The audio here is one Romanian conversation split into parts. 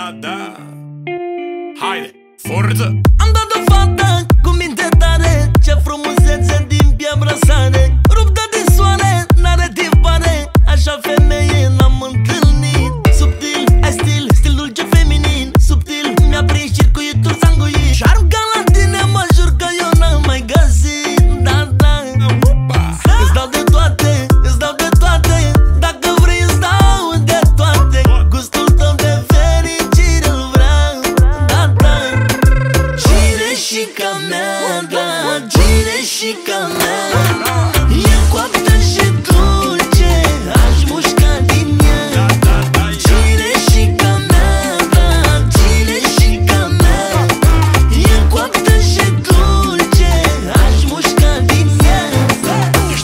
da. Haide, forță! Am dat o fată cu minte tare, ce frumusețe din piea brăsare, ruptă din soare, n-are tipare, așa femeie n-am întâlnit. Subtil, ai stil, stil dulce feminin, subtil, mi-a prins circuitul sanguin. Șarm ca la tine, mă jur că eu n-am mai găsit. Da, da, îți dau de toate, îți dau de toate, dacă vrei îți dau de toate. Gustul tău de fericire îl vreau. Da, da, cireșica mea, da, cireșica mea, e coaptă și dulce, aș mușca din ea. Cireșica mea, da, cireșica mea, e coaptă și dulce, aș mușca din ea. Ești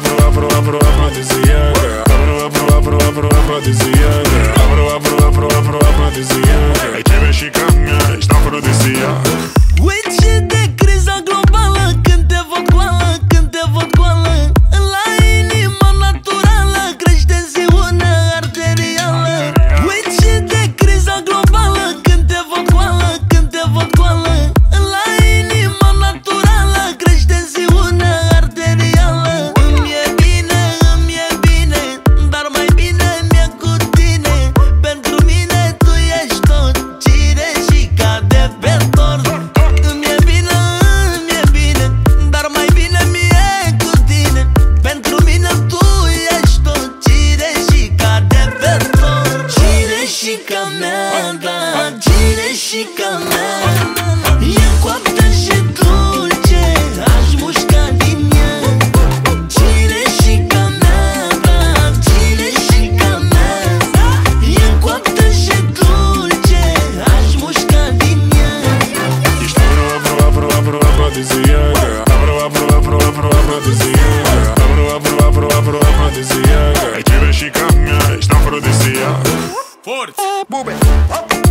afrodiziacă, ai cireșica mea, ești afrodiziacă. Uit și de criza globală, când te văd goală, când te văd goală, la inima naturală crește tensiunea arterială. Uit și de criza globală, când te văd goală, când te văd goală, la inima naturală crește tensiunea arterială. Îmi e bine, dar mai bine mi-e cu tine. Pentru mine tu ești tot, cireșica de pe tort. Îmi e bine, dar mai bine mi-e cu tine. Pentru mine tu ești tot, cireșica de pe tort. Cireșica mea, da, cireșica mea, e coaptă și dulce, aș mușca din ea. Cireșica mea, da, cireșica mea, e coaptă și dulce, aș mușca din ea. Ești afrodiziacă, ai cireșica mea, ești afrodiziacă. Forță! Bube!